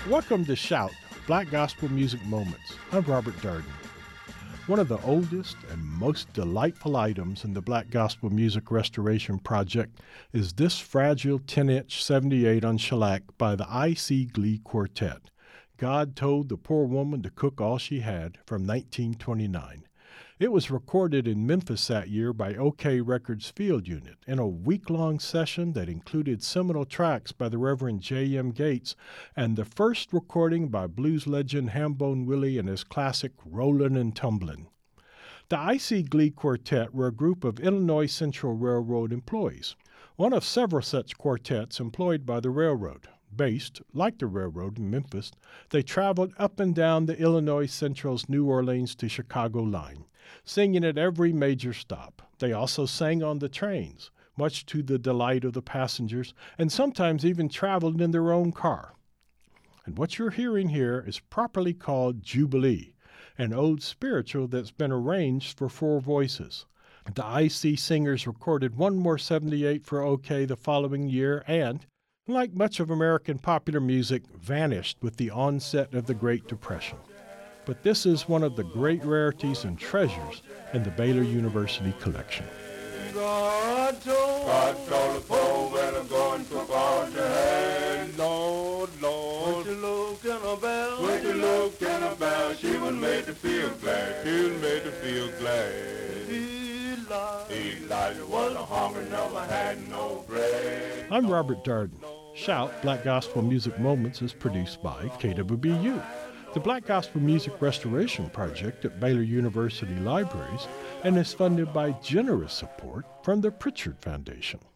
Welcome to Shout, Black Gospel Music Moments. I'm Robert Darden. One of the oldest and most delightful items in the Black Gospel Music Restoration Project is this fragile 10-inch 78 on shellac by the I.C. Glee Quartet. God Told the Poor Woman to Cook All She Had from 1929. It was recorded in Memphis that year by OK Records Field Unit in a week-long session that included seminal tracks by the Reverend J.M. Gates and the first recording by blues legend Hambone Willie and his classic Rollin' and Tumblin'. The I.C. Glee Quartet were a group of Illinois Central Railroad employees, one of several such quartets employed by the railroad. Based, like the railroad in Memphis, they traveled up and down the Illinois Central's New Orleans to Chicago line, singing at every major stop. They also sang on the trains, much to the delight of the passengers, and sometimes even traveled in their own car. And what you're hearing here is properly called Jubilee, an ode spiritual that's been arranged for four voices. The I.C. singers recorded one more 78 for OK the following year and, like much of American popular music, vanished with the onset of the Great Depression. But this is one of the great rarities and treasures in the Baylor University collection. God told the poor well I'm going to God to hand. Lord, Lord, what you looking about? What you looking about? She was made to feel glad. She was made to feel glad. Eli was hungry, never had no bread. I'm Robert Darden. Shout, Black Gospel Music Moments is produced by KWBU, the Black Gospel Music Restoration Project at Baylor University Libraries, and is funded by generous support from the Pritchard Foundation.